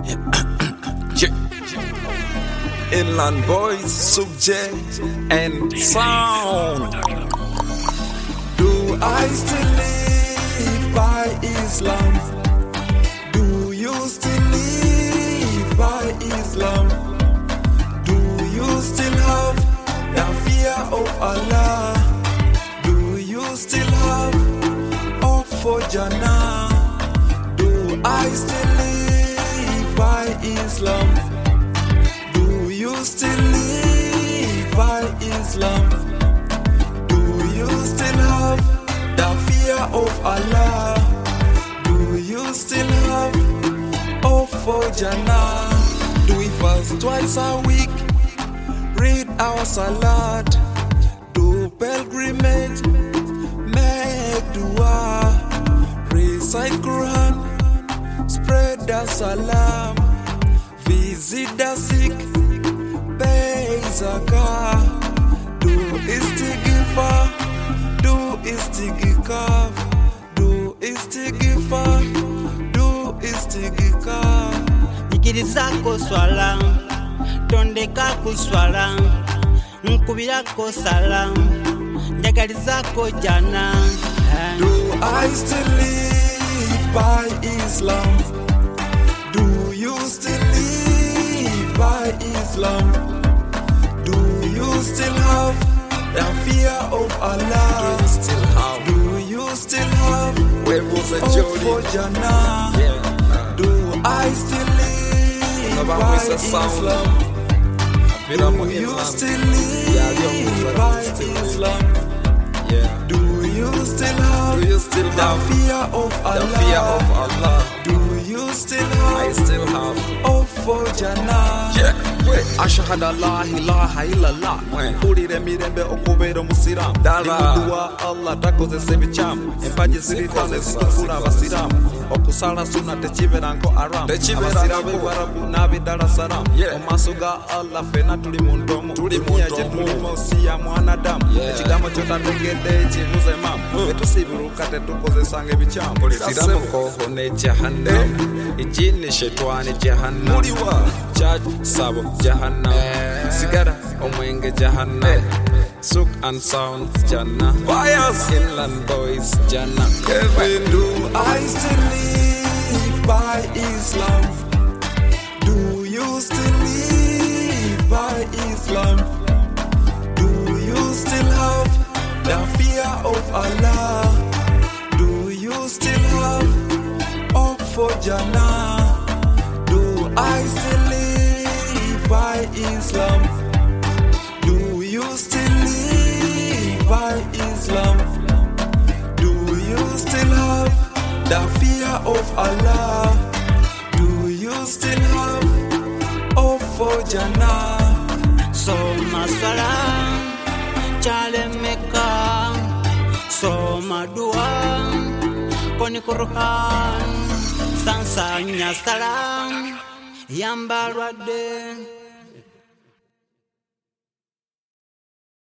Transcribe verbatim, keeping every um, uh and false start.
Inland Boys, Subject and Sound. Do I still live by Islam? Do you still live by Islam? Do you still have the fear of Allah? Do you still have hope for Jannah? Do I still live by Islam? Do you still live by Islam? Do you still have the fear of Allah? Do you still have hope for Jannah? Do we fast twice a week? Read our salat? Do pilgrimage? Make dua? Recite Quran? Spread the salam? Visit the sick? Pay zakah? Do istighfar? Do istighfar? Do istighfar? Do istighfar? Ikiriza ko swala, tondeka ku swala, nkubira ko salam, njagaliza ko jana. Do I still live by Islam? Do you still live by Islam? Do you still have the fear of Allah? Do you still have? Do you still have Where was a hope for Jody? Jannah? Yeah. Do I still live Nobody by was a sound. Islam? Bit of Do you Inland. still Yeah, young live people by still live. Islam? Yeah. Do you still have Do you still the have fear of the Allah? fear of Allah? Do you still I have still have. hope for Jannah? Yeah. Ashhadu la ilaha illallah. Mpulire mirembe okubera omusiramu. Nimudua Allah takozesa ebicamu. Empagi ziritaano ezitufuula abasiraamu. Okusala suna tekibeeranko aramu. Abasiraamu barabu n'ab'eddala salaamu. Mu maaso ga Allah ffenna tuli muntu omu. Dunia gye tulimu si ya mwanadamu. Ekigambo kyotategedde kibuze mamu. Bwe tusiburuka tetukozesanga ebicamu. Siramu koho ne jahannam. Ijini shetwani jahannam. Church sabo jahannam. Sigara omwenge jahannam. Souk and Sound Jannah. Inland Boys Jannah. Kevin, do I still live by Islam? Do you still live by Islam? Do you still have the fear of Allah? Do you still have hope for Jannah? Do I still live by Islam? Do you still live by Islam? Do you still have the fear of Allah? Do you still have hope for Jannah? So maswala, chale meka, so madua, koni Quran, sansanya salam, yambarwade.